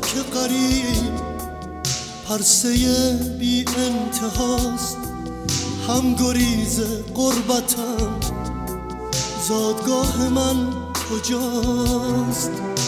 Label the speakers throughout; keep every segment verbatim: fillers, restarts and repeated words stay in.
Speaker 1: خاک غریب پرسه بی انتهاست، هم گریز غربتم زادگاه من کجاست؟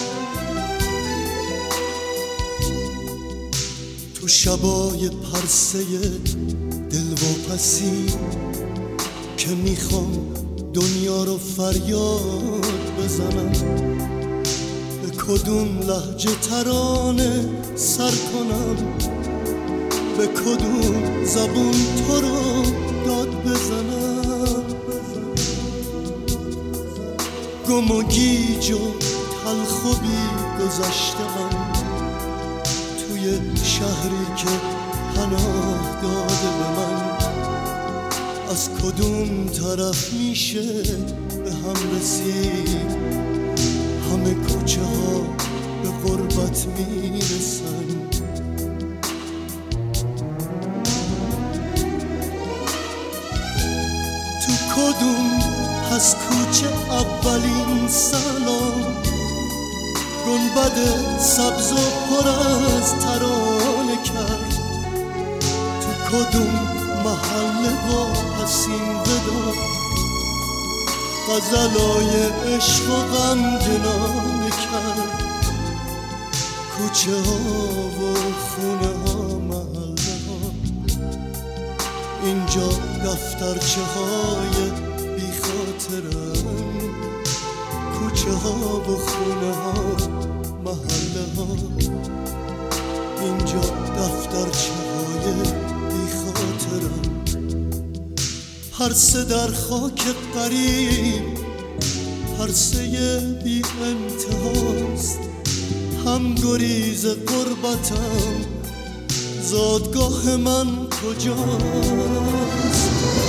Speaker 1: تو شبای پرسه دلواپسی که میخوام دنیا رو فریاد بزنم، به کدوم لهجه ترانه سر کنم، به کدوم زبون تو رو داد بزنم؟ گم و گیج و تلخ و بی گذشتم توی شهری که پناه داده به من، از کدوم طرف میشه به هم رسید؟ همه کوچه ها به غربت میرسن. تو کدوم از کوچه اولین سلام گنبد سبز و پر از ترانه کرد؟ تو کدوم محله با حسین ودا غزلای عشق و غم جنانه کرد؟ کوچه ها و خونه ها محله ها اینجا دفترچه های بی خاطرن، کوچه ها و خونه ها محله ها اینجا دفترچه های بی خاطرن. پرسه در خاک غریب پرسه بی انتهاست، هم گریز غربتم زادگاه من کجاست؟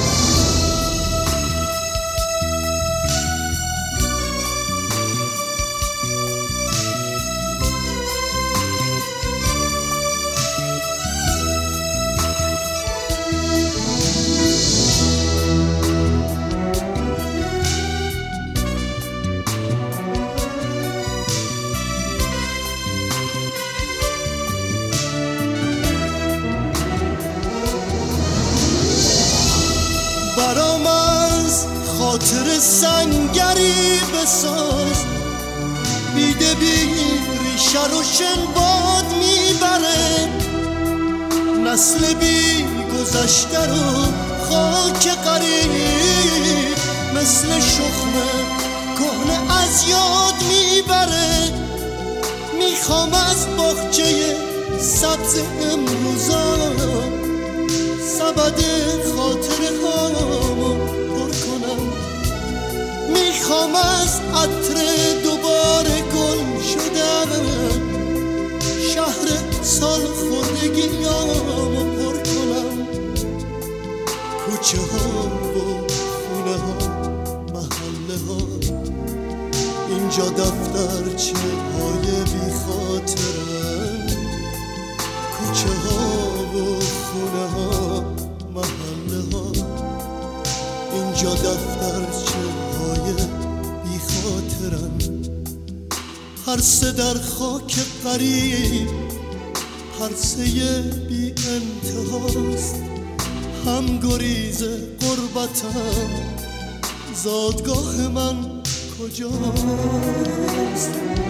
Speaker 1: برام از خاطر سنگری بساز، بیده بی ریشه رو شنباد میبره، نسل بی گذشته رو خاک غریب مثل شخمه کهنه از یاد میبره. میخوام از باغچه سبز امروزا سبد خاطره هامو پر کنم، میخوام از عطر دوباره گل شدم شهر سال خوردگیامو پر کنم. کوچه ها و خونه ها محله ها اینجا دفترچه های بی خاطرن، کوچه ها و خونه ها محله ها اینجا دفترچه های بی خاطرن. پرسه در خاک غریب پرسه بی انتهاست، هم گریز غربتم زادگاه من کجاست؟